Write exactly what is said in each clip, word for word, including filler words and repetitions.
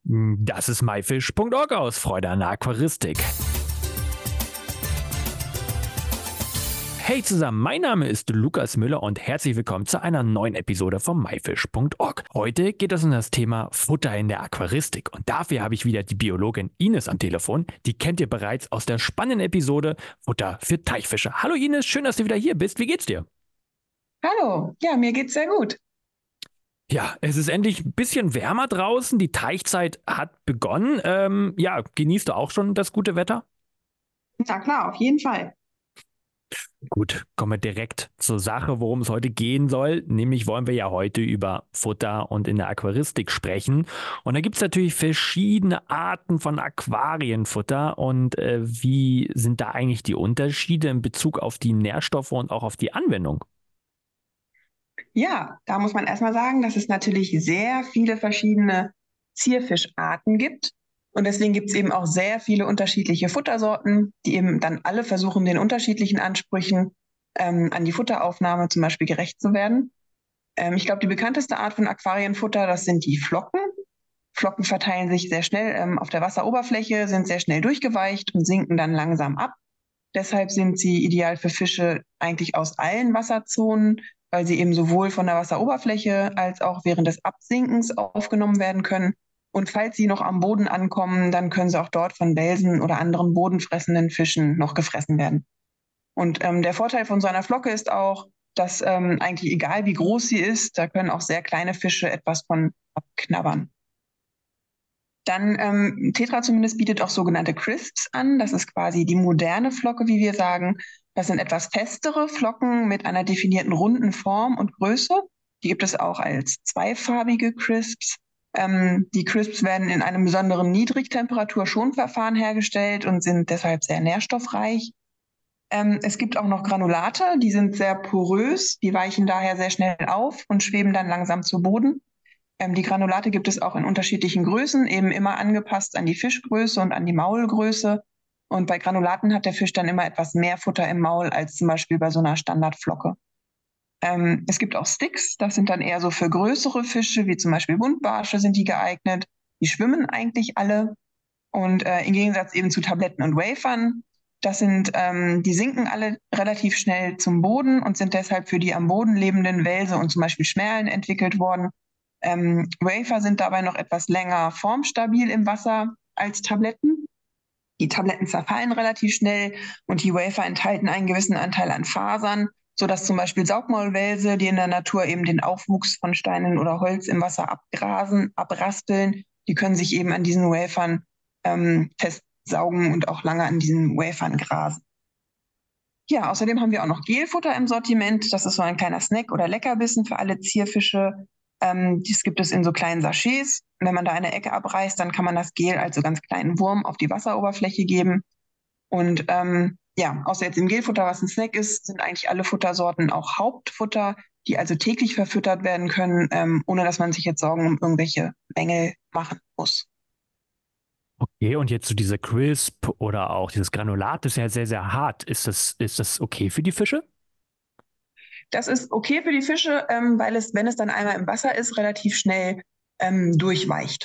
Das ist myfish punkt org aus Freude an der Aquaristik. Hey zusammen, mein Name ist Lukas Müller und herzlich willkommen zu einer neuen Episode von myfish punkt org. Heute geht es um das Thema Futter in der Aquaristik und dafür habe ich wieder die Biologin Ines am Telefon. Die kennt ihr bereits aus der spannenden Episode Futter für Teichfische. Hallo Ines, schön, dass du wieder hier bist. Wie geht's dir? Hallo, ja, mir geht's sehr gut. Ja, es ist endlich ein bisschen wärmer draußen. Die Teichzeit hat begonnen. Ähm, ja, genießt du auch schon das gute Wetter? Na klar, auf jeden Fall. Gut, kommen wir direkt zur Sache, worum es heute gehen soll. Nämlich wollen wir ja heute über Futter und in der Aquaristik sprechen. Und da gibt es natürlich verschiedene Arten von Aquarienfutter. Und äh, wie sind da eigentlich die Unterschiede in Bezug auf die Nährstoffe und auch auf die Anwendung? Ja, da muss man erstmal sagen, dass es natürlich sehr viele verschiedene Zierfischarten gibt. Und deswegen gibt es eben auch sehr viele unterschiedliche Futtersorten, die eben dann alle versuchen, den unterschiedlichen Ansprüchen ähm, an die Futteraufnahme zum Beispiel gerecht zu werden. Ähm, ich glaube, die bekannteste Art von Aquarienfutter, das sind die Flocken. Flocken verteilen sich sehr schnell ähm, auf der Wasseroberfläche, sind sehr schnell durchgeweicht und sinken dann langsam ab. Deshalb sind sie ideal für Fische eigentlich aus allen Wasserzonen, weil sie eben sowohl von der Wasseroberfläche als auch während des Absinkens aufgenommen werden können. Und falls sie noch am Boden ankommen, dann können sie auch dort von Welsen oder anderen bodenfressenden Fischen noch gefressen werden. Und ähm, der Vorteil von so einer Flocke ist auch, dass ähm, eigentlich egal wie groß sie ist, da können auch sehr kleine Fische etwas von abknabbern. Dann ähm, Tetra zumindest bietet auch sogenannte Crisps an. Das ist quasi die moderne Flocke, wie wir sagen. Das sind etwas festere Flocken mit einer definierten runden Form und Größe. Die gibt es auch als zweifarbige Crisps. Ähm, die Crisps werden in einem besonderen Niedrigtemperatur-Schonverfahren hergestellt und sind deshalb sehr nährstoffreich. Ähm, es gibt auch noch Granulate, die sind sehr porös, die weichen daher sehr schnell auf und schweben dann langsam zu Boden. Ähm, die Granulate gibt es auch in unterschiedlichen Größen, eben immer angepasst an die Fischgröße und an die Maulgröße. Und bei Granulaten hat der Fisch dann immer etwas mehr Futter im Maul als zum Beispiel bei so einer Standardflocke. Ähm, es gibt auch Sticks, das sind dann eher so für größere Fische, wie zum Beispiel Buntbarsche sind die geeignet. Die schwimmen eigentlich alle. Und äh, im Gegensatz eben zu Tabletten und Wafern, das sind, ähm, die sinken alle relativ schnell zum Boden und sind deshalb für die am Boden lebenden Welse und zum Beispiel Schmerlen entwickelt worden. Ähm, Wafer sind dabei noch etwas länger formstabil im Wasser als Tabletten. Die Tabletten zerfallen relativ schnell und die Wafer enthalten einen gewissen Anteil an Fasern, sodass zum Beispiel Saugmaulwälse, die in der Natur eben den Aufwuchs von Steinen oder Holz im Wasser abgrasen, abrasteln, die können sich eben an diesen Wafern ähm, festsaugen und auch lange an diesen Wafern grasen. Ja, außerdem haben wir auch noch Gelfutter im Sortiment. Das ist so ein kleiner Snack oder Leckerbissen für alle Zierfische. Ähm, dies gibt es in so kleinen Sachets. Wenn man da eine Ecke abreißt, dann kann man das Gel als so ganz kleinen Wurm auf die Wasseroberfläche geben. Und ähm, ja, außer jetzt im Gelfutter, was ein Snack ist, sind eigentlich alle Futtersorten auch Hauptfutter, die also täglich verfüttert werden können, ähm, ohne dass man sich jetzt Sorgen um irgendwelche Mängel machen muss. Okay, und jetzt so diese Crisp oder auch dieses Granulat ist ja sehr, sehr hart. Ist das, ist das okay für die Fische? Das ist okay für die Fische, ähm, weil es, wenn es dann einmal im Wasser ist, relativ schnell ähm, durchweicht.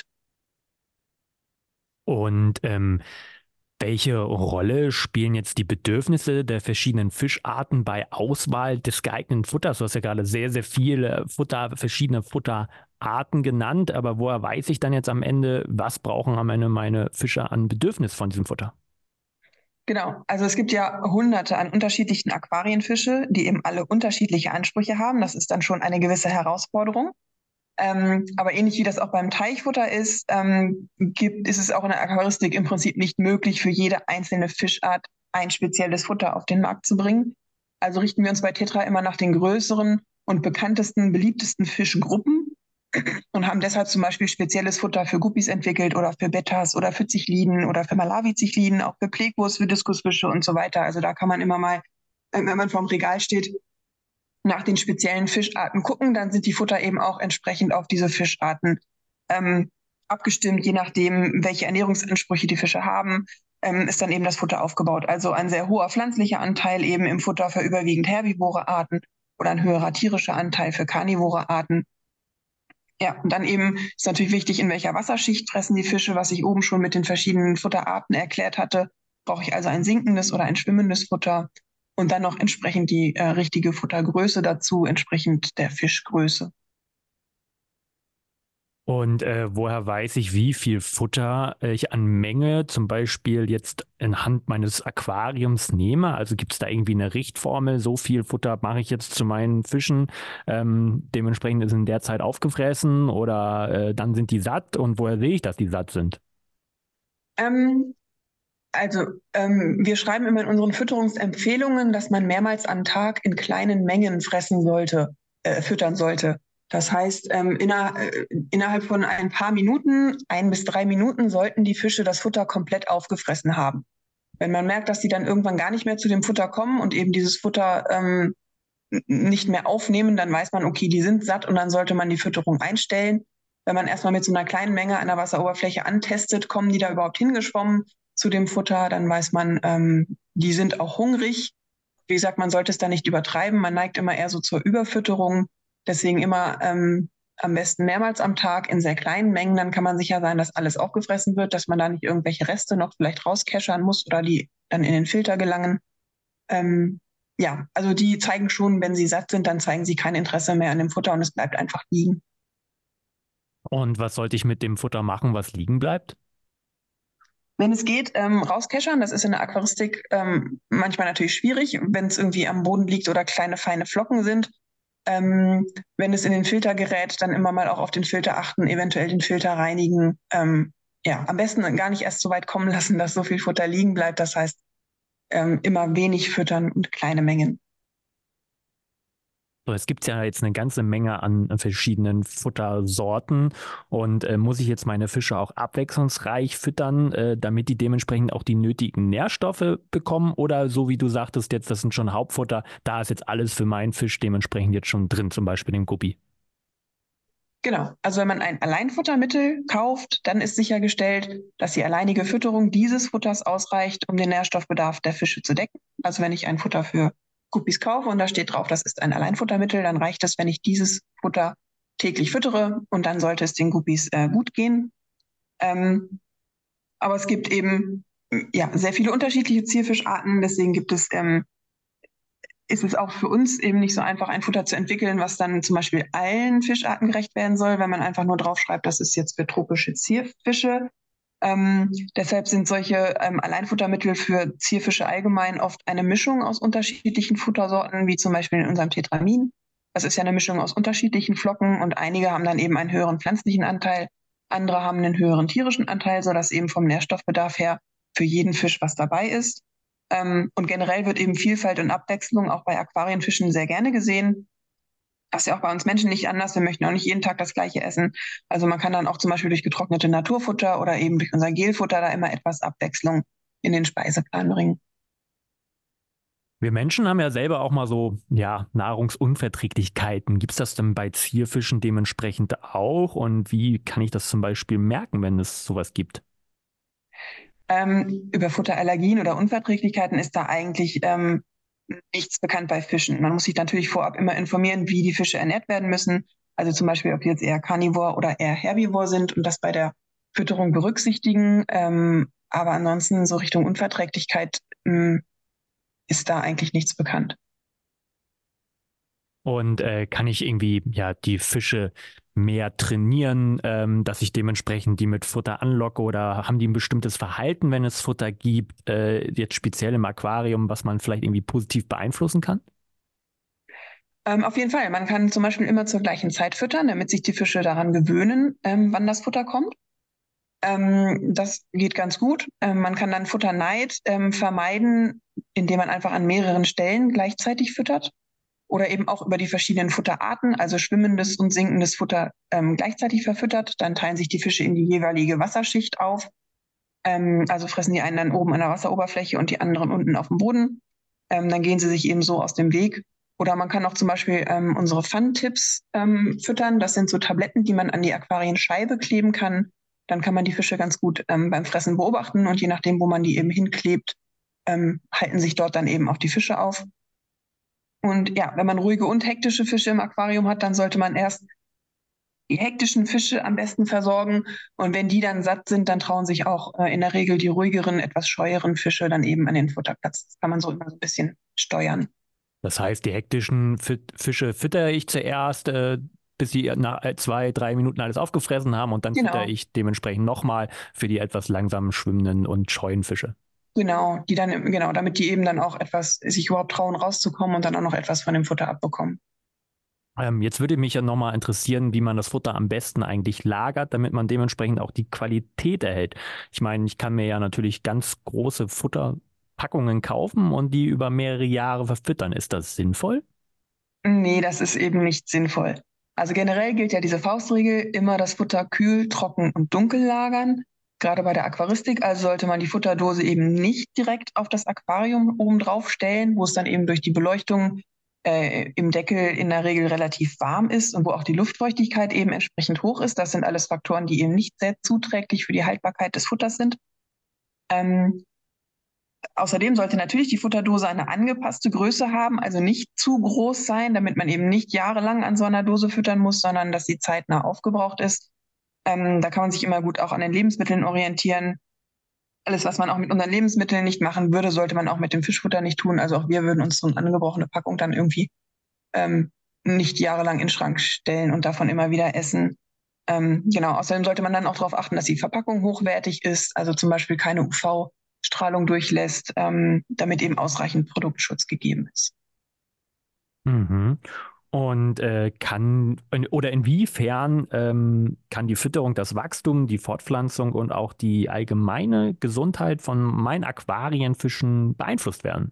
Und ähm, welche Rolle spielen jetzt die Bedürfnisse der verschiedenen Fischarten bei Auswahl des geeigneten Futters? Du hast ja gerade sehr, sehr viele Futter, verschiedene Futterarten genannt, aber woher weiß ich dann jetzt am Ende, was brauchen am Ende meine Fische an Bedürfnis von diesem Futter? Genau, also es gibt ja hunderte an unterschiedlichen Aquarienfische, die eben alle unterschiedliche Ansprüche haben. Das ist dann schon eine gewisse Herausforderung. Ähm, aber ähnlich wie das auch beim Teichfutter ist, ähm, gibt, ist es auch in der Aquaristik im Prinzip nicht möglich, für jede einzelne Fischart ein spezielles Futter auf den Markt zu bringen. Also richten wir uns bei Tetra immer nach den größeren und bekanntesten, beliebtesten Fischgruppen und haben deshalb zum Beispiel spezielles Futter für Guppies entwickelt oder für Bettas oder für Zichliden oder für Malawi-Zichliden, auch für Plecos, für Diskusfische und so weiter. Also da kann man immer mal, äh, wenn man vorm Regal steht, nach den speziellen Fischarten gucken, dann sind die Futter eben auch entsprechend auf diese Fischarten ähm, abgestimmt, je nachdem, welche Ernährungsansprüche die Fische haben, ähm, ist dann eben das Futter aufgebaut. Also ein sehr hoher pflanzlicher Anteil eben im Futter für überwiegend herbivore Arten oder ein höherer tierischer Anteil für karnivore Arten. Ja, und dann eben ist natürlich wichtig, in welcher Wasserschicht fressen die Fische, was ich oben schon mit den verschiedenen Futterarten erklärt hatte. Brauche ich also ein sinkendes oder ein schwimmendes Futter und dann noch entsprechend die äh, richtige Futtergröße dazu, entsprechend der Fischgröße. Und äh, woher weiß ich, wie viel Futter äh, ich an Menge zum Beispiel jetzt anhand meines Aquariums nehme? Also gibt es da irgendwie eine Richtformel? So viel Futter mache ich jetzt zu meinen Fischen. Ähm, dementsprechend ist in der Zeit aufgefressen oder äh, dann sind die satt. Und woher sehe ich, dass die satt sind? Ähm, also ähm, wir schreiben immer in unseren Fütterungsempfehlungen, dass man mehrmals am Tag in kleinen Mengen fressen sollte, äh, füttern sollte. Das heißt, ähm, inner, äh, innerhalb von ein paar Minuten, ein bis drei Minuten, sollten die Fische das Futter komplett aufgefressen haben. Wenn man merkt, dass die dann irgendwann gar nicht mehr zu dem Futter kommen und eben dieses Futter ähm, nicht mehr aufnehmen, dann weiß man, okay, die sind satt und dann sollte man die Fütterung einstellen. Wenn man erstmal mit so einer kleinen Menge an der Wasseroberfläche antestet, kommen die da überhaupt hingeschwommen zu dem Futter, dann weiß man, ähm, die sind auch hungrig. Wie gesagt, man sollte es da nicht übertreiben. Man neigt immer eher so zur Überfütterung. Deswegen immer ähm, am besten mehrmals am Tag in sehr kleinen Mengen. Dann kann man sicher sein, dass alles aufgefressen wird, dass man da nicht irgendwelche Reste noch vielleicht rauskeschern muss oder die dann in den Filter gelangen. Ähm, ja, also die zeigen schon, wenn sie satt sind, dann zeigen sie kein Interesse mehr an dem Futter und es bleibt einfach liegen. Und was sollte ich mit dem Futter machen, was liegen bleibt? Wenn es geht, ähm, rauskeschern. Das ist in der Aquaristik ähm, manchmal natürlich schwierig, wenn es irgendwie am Boden liegt oder kleine, feine Flocken sind. Ähm, wenn es in den Filter gerät, dann immer mal auch auf den Filter achten, eventuell den Filter reinigen. Ähm, ja, am besten gar nicht erst so weit kommen lassen, dass so viel Futter liegen bleibt. Das heißt, ähm, immer wenig füttern und kleine Mengen. So, es gibt ja jetzt eine ganze Menge an verschiedenen Futtersorten und äh, muss ich jetzt meine Fische auch abwechslungsreich füttern, äh, damit die dementsprechend auch die nötigen Nährstoffe bekommen? Oder so wie du sagtest jetzt, das sind schon Hauptfutter, da ist jetzt alles für meinen Fisch dementsprechend jetzt schon drin, zum Beispiel den Guppi. Genau. Also wenn man ein Alleinfuttermittel kauft, dann ist sichergestellt, dass die alleinige Fütterung dieses Futters ausreicht, um den Nährstoffbedarf der Fische zu decken. Also wenn ich ein Futter für Guppies kaufe und da steht drauf, das ist ein Alleinfuttermittel, dann reicht es, wenn ich dieses Futter täglich füttere und dann sollte es den Guppies äh, gut gehen. Ähm, aber es gibt eben ja sehr viele unterschiedliche Zierfischarten, deswegen gibt es ähm, ist es auch für uns eben nicht so einfach, ein Futter zu entwickeln, was dann zum Beispiel allen Fischarten gerecht werden soll, wenn man einfach nur draufschreibt, das ist jetzt für tropische Zierfische. Ähm, deshalb sind solche ähm, Alleinfuttermittel für Zierfische allgemein oft eine Mischung aus unterschiedlichen Futtersorten, wie zum Beispiel in unserem Tetramin. Das ist ja eine Mischung aus unterschiedlichen Flocken und einige haben dann eben einen höheren pflanzlichen Anteil, andere haben einen höheren tierischen Anteil, sodass eben vom Nährstoffbedarf her für jeden Fisch was dabei ist. Ähm, und generell wird eben Vielfalt und Abwechslung auch bei Aquarienfischen sehr gerne gesehen. Das ist ja auch bei uns Menschen nicht anders. Wir möchten auch nicht jeden Tag das Gleiche essen. Also man kann dann auch zum Beispiel durch getrocknete Naturfutter oder eben durch unser Gelfutter da immer etwas Abwechslung in den Speiseplan bringen. Wir Menschen haben ja selber auch mal so, ja, Nahrungsunverträglichkeiten. Gibt es das denn bei Zierfischen dementsprechend auch? Und wie kann ich das zum Beispiel merken, wenn es sowas gibt? Ähm, über Futterallergien oder Unverträglichkeiten ist da eigentlich ähm, nichts bekannt bei Fischen. Man muss sich natürlich vorab immer informieren, wie die Fische ernährt werden müssen. Also zum Beispiel, ob die jetzt eher Carnivore oder eher Herbivore sind und das bei der Fütterung berücksichtigen. Ähm, aber ansonsten so Richtung Unverträglichkeit ähm, ist da eigentlich nichts bekannt. Und äh, kann ich irgendwie ja die Fische mehr trainieren, ähm, dass ich dementsprechend die mit Futter anlocke oder haben die ein bestimmtes Verhalten, wenn es Futter gibt, äh, jetzt speziell im Aquarium, was man vielleicht irgendwie positiv beeinflussen kann? Ähm, auf jeden Fall. Man kann zum Beispiel immer zur gleichen Zeit füttern, damit sich die Fische daran gewöhnen, ähm, wann das Futter kommt. Ähm, das geht ganz gut. Ähm, man kann dann Futterneid ähm, vermeiden, indem man einfach an mehreren Stellen gleichzeitig füttert oder eben auch über die verschiedenen Futterarten, also schwimmendes und sinkendes Futter ähm, gleichzeitig verfüttert. Dann teilen sich die Fische in die jeweilige Wasserschicht auf. Ähm, also fressen die einen dann oben an der Wasseroberfläche und die anderen unten auf dem Boden. Ähm, dann gehen sie sich eben so aus dem Weg. Oder man kann auch zum Beispiel ähm, unsere Fun-Tips ähm, füttern. Das sind so Tabletten, die man an die Aquarienscheibe kleben kann. Dann kann man die Fische ganz gut ähm, beim Fressen beobachten und je nachdem, wo man die eben hinklebt, ähm, halten sich dort dann eben auch die Fische auf. Und ja, wenn man ruhige und hektische Fische im Aquarium hat, dann sollte man erst die hektischen Fische am besten versorgen. Und wenn die dann satt sind, dann trauen sich auch äh, in der Regel die ruhigeren, etwas scheueren Fische dann eben an den Futterplatz. Das kann man so immer so ein bisschen steuern. Das heißt, die hektischen Fit Fische füttere ich zuerst, äh, bis sie nach äh, zwei, drei Minuten alles aufgefressen haben und dann füttere Genau, ich dementsprechend nochmal für die etwas langsam schwimmenden und scheuen Fische. genau, die dann, genau, damit die eben dann auch etwas, sich überhaupt trauen, rauszukommen und dann auch noch etwas von dem Futter abbekommen. Ähm, jetzt würde mich ja nochmal interessieren, wie man das Futter am besten eigentlich lagert, damit man dementsprechend auch die Qualität erhält. Ich meine, ich kann mir ja natürlich ganz große Futterpackungen kaufen und die über mehrere Jahre verfüttern. Ist das sinnvoll? Nee, das ist eben nicht sinnvoll. Also generell gilt ja diese Faustregel, immer das Futter kühl, trocken und dunkel lagern. Gerade bei der Aquaristik, also sollte man die Futterdose eben nicht direkt auf das Aquarium oben drauf stellen, wo es dann eben durch die Beleuchtung äh, im Deckel in der Regel relativ warm ist und wo auch die Luftfeuchtigkeit eben entsprechend hoch ist. Das sind alles Faktoren, die eben nicht sehr zuträglich für die Haltbarkeit des Futters sind. Ähm, Außerdem sollte natürlich die Futterdose eine angepasste Größe haben, also nicht zu groß sein, damit man eben nicht jahrelang an so einer Dose füttern muss, sondern dass sie zeitnah aufgebraucht ist. Ähm, da kann man sich immer gut auch an den Lebensmitteln orientieren. Alles, was man auch mit unseren Lebensmitteln nicht machen würde, sollte man auch mit dem Fischfutter nicht tun. Also auch wir würden uns so eine angebrochene Packung dann irgendwie ähm, nicht jahrelang in den Schrank stellen und davon immer wieder essen. Ähm, genau, außerdem sollte man dann auch darauf achten, dass die Verpackung hochwertig ist, also zum Beispiel keine U V-Strahlung durchlässt, ähm, damit eben ausreichend Produktschutz gegeben ist. Mhm. Und äh, kann in- oder inwiefern ähm, kann die Fütterung das Wachstum, die Fortpflanzung und auch die allgemeine Gesundheit von meinen Aquarienfischen beeinflusst werden?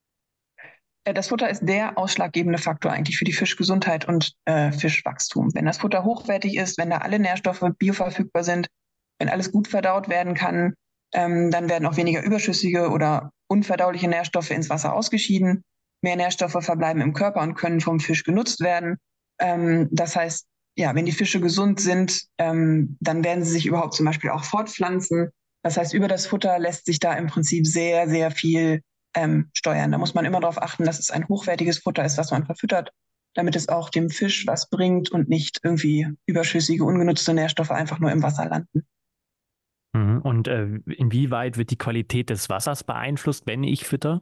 Äh, Das Futter ist der ausschlaggebende Faktor eigentlich für die Fischgesundheit und äh, Fischwachstum. Wenn das Futter hochwertig ist, wenn da alle Nährstoffe bioverfügbar sind, wenn alles gut verdaut werden kann, ähm, dann werden auch weniger überschüssige oder unverdauliche Nährstoffe ins Wasser ausgeschieden. Mehr Nährstoffe verbleiben im Körper und können vom Fisch genutzt werden. Ähm, das heißt, ja, wenn die Fische gesund sind, ähm, dann werden sie sich überhaupt zum Beispiel auch fortpflanzen. Das heißt, über das Futter lässt sich da im Prinzip sehr, sehr viel ähm, steuern. Da muss man immer darauf achten, dass es ein hochwertiges Futter ist, was man verfüttert, damit es auch dem Fisch was bringt und nicht irgendwie überschüssige, ungenutzte Nährstoffe einfach nur im Wasser landen. Mhm. Und äh, inwieweit wird die Qualität des Wassers beeinflusst, wenn ich fütter?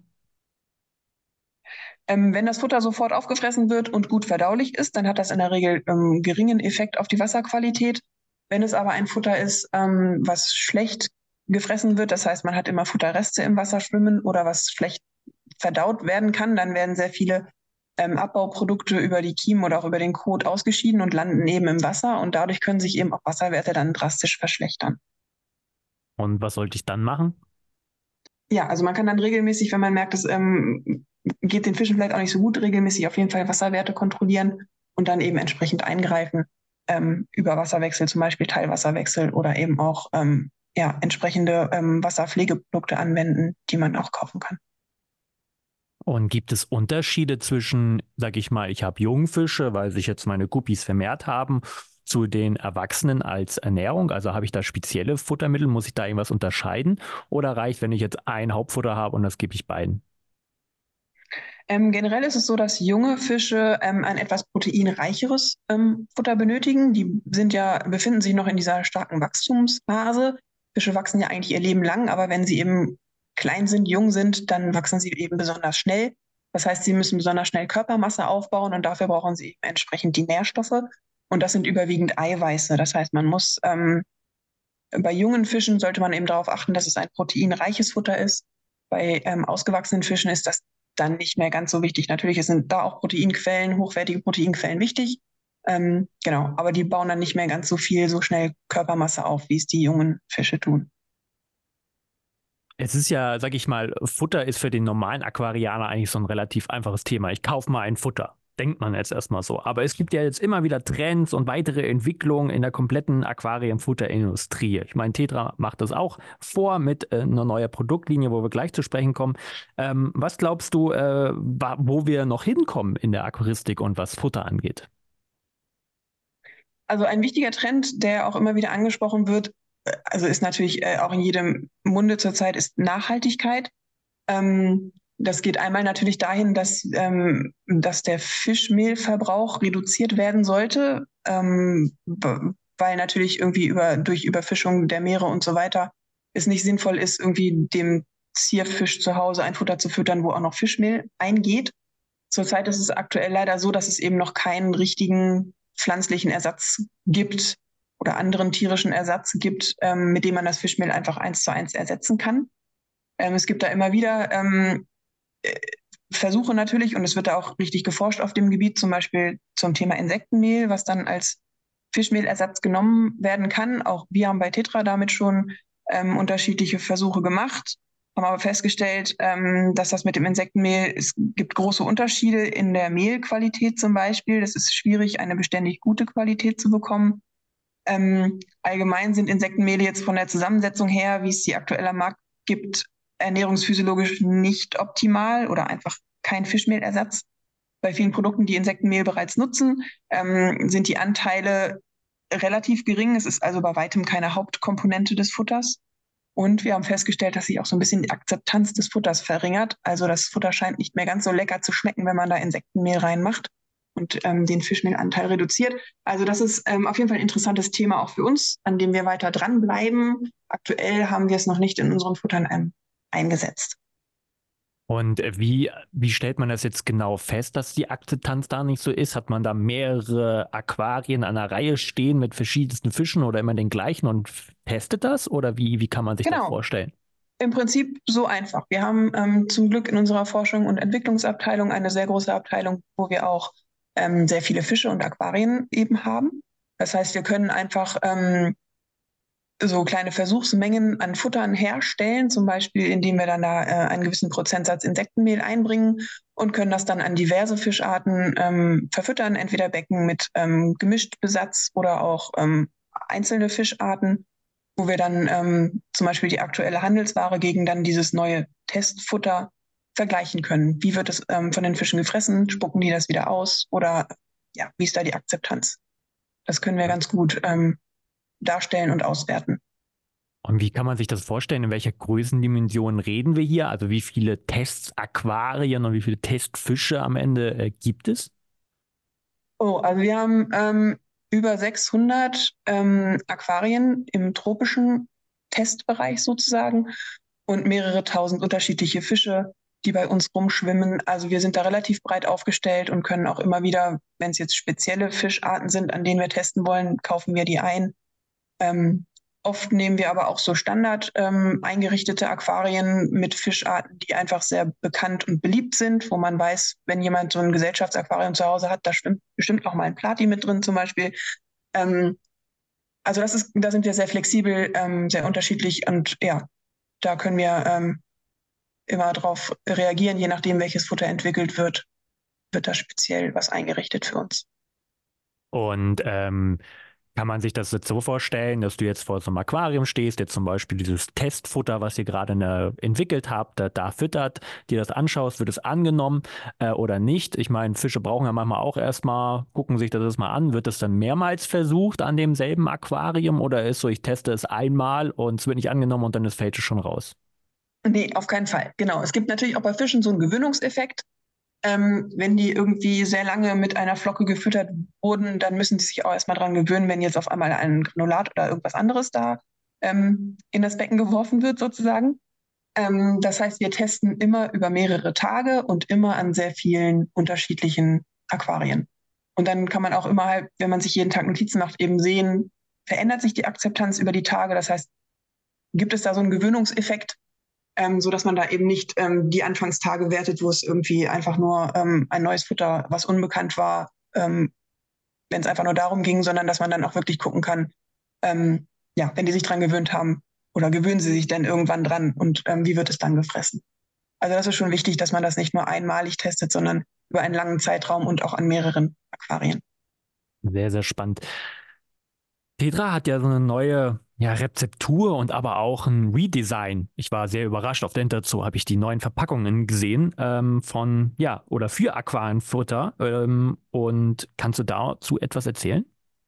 Ähm, wenn das Futter sofort aufgefressen wird und gut verdaulich ist, dann hat das in der Regel ähm, geringen Effekt auf die Wasserqualität. Wenn es aber ein Futter ist, ähm, was schlecht gefressen wird, das heißt, man hat immer Futterreste im Wasser schwimmen oder was schlecht verdaut werden kann, dann werden sehr viele ähm, Abbauprodukte über die Kiemen oder auch über den Kot ausgeschieden und landen eben im Wasser und dadurch können sich eben auch Wasserwerte dann drastisch verschlechtern. Und was sollte ich dann machen? Ja, also man kann dann regelmäßig, wenn man merkt, es ähm, geht den Fischen vielleicht auch nicht so gut, regelmäßig auf jeden Fall Wasserwerte kontrollieren und dann eben entsprechend eingreifen ähm, über Wasserwechsel, zum Beispiel Teilwasserwechsel oder eben auch ähm, ja, entsprechende ähm, Wasserpflegeprodukte anwenden, die man auch kaufen kann. Und gibt es Unterschiede zwischen, sag ich mal, ich habe Jungfische, weil sich jetzt meine Guppies vermehrt haben, zu den Erwachsenen als Ernährung? Also habe ich da spezielle Futtermittel? Muss ich da irgendwas unterscheiden? Oder reicht, wenn ich jetzt ein Hauptfutter habe und das gebe ich beiden? Ähm, generell ist es so, dass junge Fische ähm, ein etwas proteinreicheres ähm, Futter benötigen. Die sind ja, befinden sich noch in dieser starken Wachstumsphase. Fische wachsen ja eigentlich ihr Leben lang, aber wenn sie eben klein sind, jung sind, dann wachsen sie eben besonders schnell. Das heißt, sie müssen besonders schnell Körpermasse aufbauen und dafür brauchen sie eben entsprechend die Nährstoffe. Und das sind überwiegend Eiweiße. Das heißt, man muss ähm, bei jungen Fischen sollte man eben darauf achten, dass es ein proteinreiches Futter ist. Bei ähm, ausgewachsenen Fischen ist das dann nicht mehr ganz so wichtig. Natürlich sind da auch Proteinquellen, hochwertige Proteinquellen wichtig. Ähm, genau, aber die bauen dann nicht mehr ganz so viel, so schnell Körpermasse auf, wie es die jungen Fische tun. Es ist ja, sag ich mal, Futter ist für den normalen Aquarianer eigentlich so ein relativ einfaches Thema. Ich kaufe mal ein Futter. Denkt man jetzt erstmal so. Aber es gibt ja jetzt immer wieder Trends und weitere Entwicklungen in der kompletten Aquarienfutterindustrie. Ich meine, Tetra macht das auch vor mit äh, einer neuen Produktlinie, wo wir gleich zu sprechen kommen. Ähm, was glaubst du, äh, wa- wo wir noch hinkommen in der Aquaristik und was Futter angeht? Also ein wichtiger Trend, der auch immer wieder angesprochen wird, also ist natürlich äh, auch in jedem Munde zurzeit, ist Nachhaltigkeit. Ähm, Das geht einmal natürlich dahin, dass, ähm, dass der Fischmehlverbrauch reduziert werden sollte, ähm, weil natürlich irgendwie über, durch Überfischung der Meere und so weiter es nicht sinnvoll ist, irgendwie dem Zierfisch zu Hause ein Futter zu füttern, wo auch noch Fischmehl eingeht. Zurzeit ist es aktuell leider so, dass es eben noch keinen richtigen pflanzlichen Ersatz gibt oder anderen tierischen Ersatz gibt, ähm, mit dem man das Fischmehl einfach eins zu eins ersetzen kann. Ähm, es gibt da immer wieder ähm, Versuche natürlich, und es wird da auch richtig geforscht auf dem Gebiet, zum Beispiel zum Thema Insektenmehl, was dann als Fischmehlersatz genommen werden kann. Auch wir haben bei Tetra damit schon ähm, unterschiedliche Versuche gemacht, haben aber festgestellt, ähm, dass das mit dem Insektenmehl, es gibt große Unterschiede in der Mehlqualität zum Beispiel. Es ist schwierig, eine beständig gute Qualität zu bekommen. Ähm, allgemein sind Insektenmehle jetzt von der Zusammensetzung her, wie es sie aktuell am Markt gibt, ernährungsphysiologisch nicht optimal oder einfach kein Fischmehlersatz. Bei vielen Produkten, die Insektenmehl bereits nutzen, ähm, sind die Anteile relativ gering. Es ist also bei weitem keine Hauptkomponente des Futters. Und wir haben festgestellt, dass sich auch so ein bisschen die Akzeptanz des Futters verringert. Also das Futter scheint nicht mehr ganz so lecker zu schmecken, wenn man da Insektenmehl reinmacht und ähm, den Fischmehlanteil reduziert. Also das ist ähm, auf jeden Fall ein interessantes Thema auch für uns, an dem wir weiter dranbleiben. Aktuell haben wir es noch nicht in unseren Futtern ähm, eingesetzt. Und äh, wie, wie stellt man das jetzt genau fest, dass die Akzeptanz da nicht so ist? Hat man da mehrere Aquarien an einer Reihe stehen mit verschiedensten Fischen oder immer den gleichen und f- testet das? Oder wie, wie kann man sich das Genau, vorstellen? im Prinzip so einfach. Wir haben ähm, zum Glück in unserer Forschung und Entwicklungsabteilung eine sehr große Abteilung, wo wir auch ähm, sehr viele Fische und Aquarien eben haben. Das heißt, wir können einfach ähm, so kleine Versuchsmengen an Futtern herstellen, zum Beispiel indem wir dann da äh, einen gewissen Prozentsatz Insektenmehl einbringen und können das dann an diverse Fischarten ähm, verfüttern, entweder Becken mit ähm, Gemischtbesatz oder auch ähm, einzelne Fischarten, wo wir dann ähm, zum Beispiel die aktuelle Handelsware gegen dann dieses neue Testfutter vergleichen können. Wie wird es ähm, von den Fischen gefressen? Spucken die das wieder aus? Oder ja, wie ist da die Akzeptanz? Das können wir ganz gut ähm, darstellen und auswerten. Und wie kann man sich das vorstellen? In welcher Größendimension reden wir hier? Also wie viele Testaquarien und wie viele Testfische am Ende äh, gibt es? Oh, also wir haben ähm, über sechshundert ähm, Aquarien im tropischen Testbereich sozusagen und mehrere tausend unterschiedliche Fische, die bei uns rumschwimmen. Also wir sind da relativ breit aufgestellt und können auch immer wieder, wenn es jetzt spezielle Fischarten sind, an denen wir testen wollen, kaufen wir die ein. Ähm, Oft nehmen wir aber auch so Standard ähm, eingerichtete Aquarien mit Fischarten, die einfach sehr bekannt und beliebt sind, wo man weiß, wenn jemand so ein Gesellschaftsaquarium zu Hause hat, da schwimmt bestimmt auch mal ein Platy mit drin zum Beispiel. Ähm, also das ist, da sind wir sehr flexibel, ähm, sehr unterschiedlich und ja, da können wir ähm, immer drauf reagieren, je nachdem, welches Futter entwickelt wird, wird da speziell was eingerichtet für uns. Und ähm, kann man sich das jetzt so vorstellen, dass du jetzt vor so einem Aquarium stehst, jetzt zum Beispiel dieses Testfutter, was ihr gerade ne, entwickelt habt, da, da füttert, dir das anschaust, wird es angenommen äh, oder nicht? Ich meine, Fische brauchen ja manchmal auch erstmal, gucken sich das mal an. Wird das dann mehrmals versucht an demselben Aquarium oder ist so, ich teste es einmal und es wird nicht angenommen und dann ist fällt es schon raus? Nee, auf keinen Fall. Genau. Es gibt natürlich auch bei Fischen so einen Gewöhnungseffekt. Ähm, wenn die irgendwie sehr lange mit einer Flocke gefüttert wurden, dann müssen sie sich auch erstmal dran gewöhnen, wenn jetzt auf einmal ein Granulat oder irgendwas anderes da ähm, in das Becken geworfen wird, sozusagen. Ähm, das heißt, wir testen immer über mehrere Tage und immer an sehr vielen unterschiedlichen Aquarien. Und dann kann man auch immer halt, wenn man sich jeden Tag Notizen macht, eben sehen, verändert sich die Akzeptanz über die Tage. Das heißt, gibt es da so einen Gewöhnungseffekt, ähm, so dass man da eben nicht ähm, die Anfangstage wertet, wo es irgendwie einfach nur ähm, ein neues Futter, was unbekannt war, ähm, wenn es einfach nur darum ging, sondern dass man dann auch wirklich gucken kann, ähm, ja, wenn die sich dran gewöhnt haben oder gewöhnen sie sich denn irgendwann dran und ähm, wie wird es dann gefressen? Also das ist schon wichtig, dass man das nicht nur einmalig testet, sondern über einen langen Zeitraum und auch an mehreren Aquarien. Sehr, sehr spannend. Petra hat ja so eine neue ja, Rezeptur und aber auch ein Redesign. Ich war sehr überrascht. Auf der Hinterzu habe ich die neuen Verpackungen gesehen ähm, von, ja, oder für Aquarienfutter. Ähm, und kannst du dazu etwas erzählen?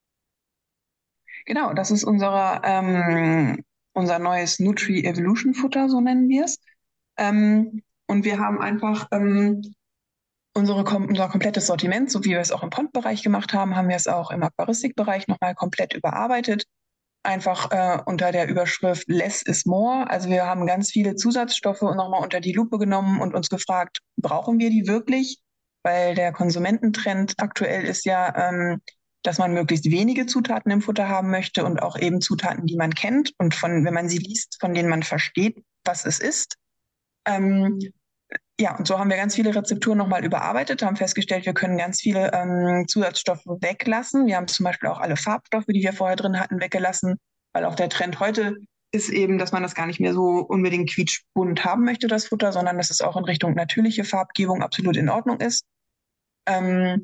Genau, das ist unser, ähm, unser neues Nutri Evolution Futter, so nennen wir es. Ähm, Und wir haben einfach ähm, unsere, unser komplettes Sortiment, so wie wir es auch im Pond-Bereich gemacht haben, haben wir es auch im Aquaristikbereich nochmal komplett überarbeitet. Einfach äh, unter der Überschrift Less is more. Also wir haben ganz viele Zusatzstoffe nochmal unter die Lupe genommen und uns gefragt, brauchen wir die wirklich? Weil der Konsumententrend aktuell ist ja, ähm, dass man möglichst wenige Zutaten im Futter haben möchte und auch eben Zutaten, die man kennt und von, wenn man sie liest, von denen man versteht, was es ist. Ähm, ja, und so haben wir ganz viele Rezepturen nochmal überarbeitet, haben festgestellt, wir können ganz viele ähm, Zusatzstoffe weglassen. Wir haben zum Beispiel auch alle Farbstoffe, die wir vorher drin hatten, weggelassen, weil auch der Trend heute ist eben, dass man das gar nicht mehr so unbedingt quietschbunt haben möchte, das Futter, sondern dass es auch in Richtung natürliche Farbgebung absolut in Ordnung ist. Ähm,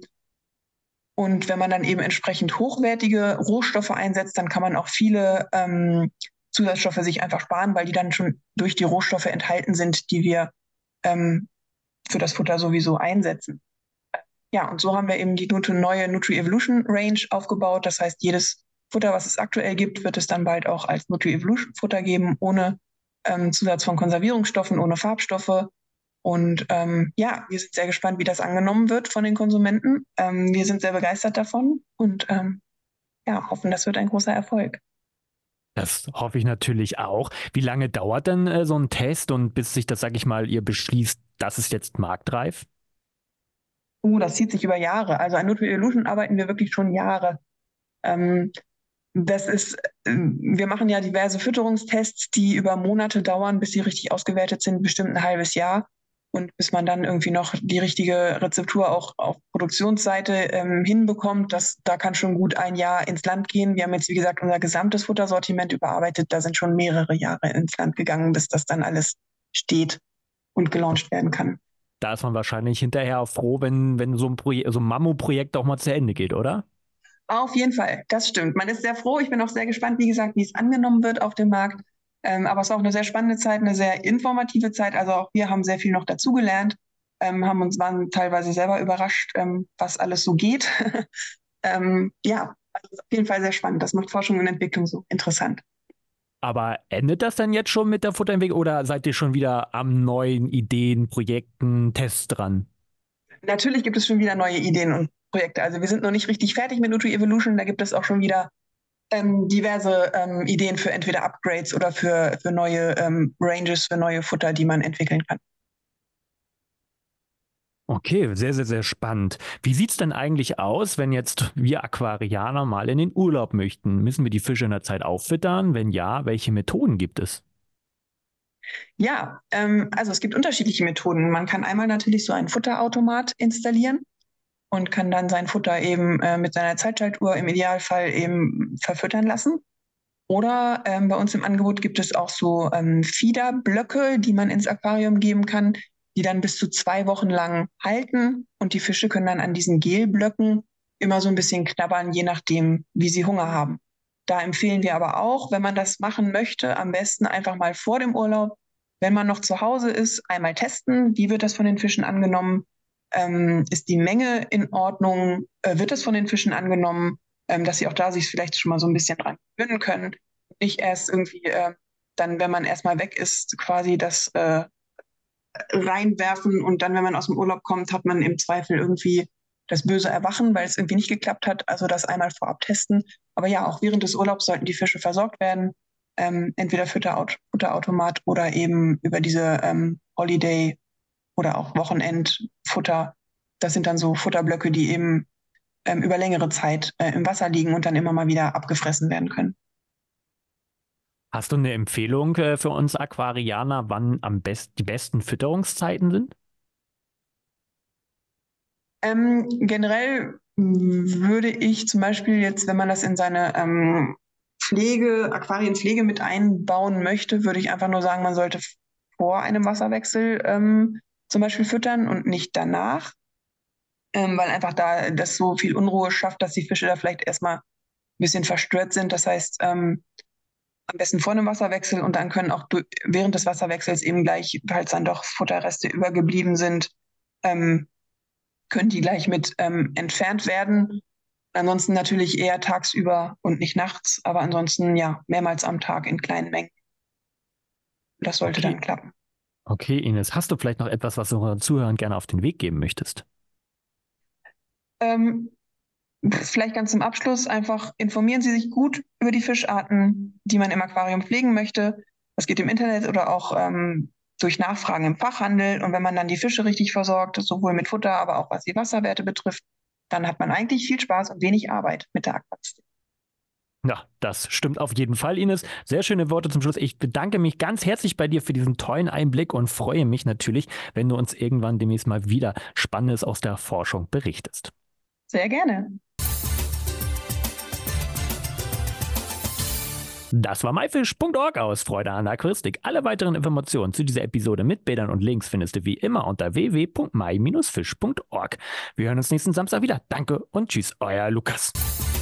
und wenn man dann eben entsprechend hochwertige Rohstoffe einsetzt, dann kann man auch viele ähm, Zusatzstoffe sich einfach sparen, weil die dann schon durch die Rohstoffe enthalten sind, die wir ähm, für das Futter sowieso einsetzen. Ja, und so haben wir eben die neue Nutri-Evolution Range aufgebaut. Das heißt, jedes Futter, was es aktuell gibt, wird es dann bald auch als Nutri-Evolution Futter geben, ohne ähm, Zusatz von Konservierungsstoffen, ohne Farbstoffe. Und ähm, ja, wir sind sehr gespannt, wie das angenommen wird von den Konsumenten. Ähm, wir sind sehr begeistert davon und ähm, ja, hoffen, das wird ein großer Erfolg. Das hoffe ich natürlich auch. Wie lange dauert denn äh, so ein Test und bis sich das, sag ich mal, ihr beschließt, das ist jetzt marktreif? Uh, das zieht sich über Jahre. Also an Nutri-Evolution arbeiten wir wirklich schon Jahre. Ähm, Das ist, wir machen ja diverse Fütterungstests, die über Monate dauern, bis sie richtig ausgewertet sind, bestimmt ein halbes Jahr. Und bis man dann irgendwie noch die richtige Rezeptur auch auf Produktionsseite ähm, hinbekommt, das, da kann schon gut ein Jahr ins Land gehen. Wir haben jetzt, wie gesagt, unser gesamtes Futtersortiment überarbeitet. Da sind schon mehrere Jahre ins Land gegangen, bis das dann alles steht und gelauncht werden kann. Da ist man wahrscheinlich hinterher auch froh, wenn, wenn so ein Projekt, so ein Mammo-Projekt auch mal zu Ende geht, oder? Auf jeden Fall, das stimmt. Man ist sehr froh. Ich bin auch sehr gespannt, wie gesagt, wie es angenommen wird auf dem Markt. Ähm, aber es war auch eine sehr spannende Zeit, eine sehr informative Zeit. Also auch wir haben sehr viel noch dazugelernt, ähm, haben uns waren teilweise selber überrascht, ähm, was alles so geht. ähm, ja, also es ist auf jeden Fall sehr spannend. Das macht Forschung und Entwicklung so interessant. Aber endet das dann jetzt schon mit der Futterentwicklung oder seid ihr schon wieder am neuen Ideen, Projekten, Tests dran? Natürlich gibt es schon wieder neue Ideen und Projekte. Also wir sind noch nicht richtig fertig mit Nutri-Evolution. Da gibt es auch schon wieder ähm, diverse ähm, Ideen für entweder Upgrades oder für, für neue ähm, Ranges, für neue Futter, die man entwickeln kann. Okay, sehr, sehr, sehr spannend. Wie sieht's denn eigentlich aus, wenn jetzt wir Aquarianer mal in den Urlaub möchten? Müssen wir die Fische in der Zeit auffüttern? Wenn ja, welche Methoden gibt es? Ja, ähm, also es gibt unterschiedliche Methoden. Man kann einmal natürlich so einen Futterautomat installieren und kann dann sein Futter eben äh, mit seiner Zeitschaltuhr im Idealfall eben verfüttern lassen. Oder ähm, bei uns im Angebot gibt es auch so ähm, Feederblöcke, die man ins Aquarium geben kann, die dann bis zu zwei Wochen lang halten. Und die Fische können dann an diesen Gelblöcken immer so ein bisschen knabbern, je nachdem, wie sie Hunger haben. Da empfehlen wir aber auch, wenn man das machen möchte, am besten einfach mal vor dem Urlaub, wenn man noch zu Hause ist, einmal testen, wie wird das von den Fischen angenommen, ähm, ist die Menge in Ordnung, äh, wird es von den Fischen angenommen, ähm, dass sie auch da sich vielleicht schon mal so ein bisschen dran gewöhnen können. Nicht erst irgendwie äh, dann, wenn man erstmal weg ist, quasi das äh, reinwerfen und dann, wenn man aus dem Urlaub kommt, hat man im Zweifel irgendwie das böse Erwachen, weil es irgendwie nicht geklappt hat. Also das einmal vorab testen. Aber ja, auch während des Urlaubs sollten die Fische versorgt werden. Ähm, entweder Fütteraut Futterautomat oder eben über diese ähm, Holiday- oder auch Wochenendfutter. Das sind dann so Futterblöcke, die eben ähm, über längere Zeit äh, im Wasser liegen und dann immer mal wieder abgefressen werden können. Hast du eine Empfehlung äh, für uns Aquarianer, wann am besten die besten Fütterungszeiten sind? Ähm, generell würde ich zum Beispiel jetzt, wenn man das in seine ähm, Pflege, Aquarienpflege mit einbauen möchte, würde ich einfach nur sagen, man sollte vor einem Wasserwechsel ähm, zum Beispiel füttern und nicht danach, ähm, weil einfach da das so viel Unruhe schafft, dass die Fische da vielleicht erstmal ein bisschen verstört sind. Das heißt, ähm, am besten vor einem Wasserwechsel und dann können auch während des Wasserwechsels eben gleich, falls dann doch Futterreste übergeblieben sind, ähm, können die gleich mit ähm, entfernt werden. Ansonsten natürlich eher tagsüber und nicht nachts, aber ansonsten ja mehrmals am Tag in kleinen Mengen. Das sollte Okay, dann klappen. Okay, Ines, hast du vielleicht noch etwas, was du unseren Zuhörern gerne auf den Weg geben möchtest? Ähm, Vielleicht ganz zum Abschluss einfach informieren Sie sich gut über die Fischarten, die man im Aquarium pflegen möchte. Das geht im Internet oder auch ähm, durch Nachfragen im Fachhandel. Und wenn man dann die Fische richtig versorgt, sowohl mit Futter, aber auch was die Wasserwerte betrifft, dann hat man eigentlich viel Spaß und wenig Arbeit mit der Aquaristik. Ja, das stimmt auf jeden Fall, Ines. Sehr schöne Worte zum Schluss. Ich bedanke mich ganz herzlich bei dir für diesen tollen Einblick und freue mich natürlich, wenn du uns irgendwann demnächst mal wieder Spannendes aus der Forschung berichtest. Sehr gerne. Das war myfish punkt org aus Freude an der Aquaristik. Alle weiteren Informationen zu dieser Episode mit Bildern und Links findest du wie immer unter w w w punkt my fish punkt org. Wir hören uns nächsten Samstag wieder. Danke und tschüss, euer Lukas.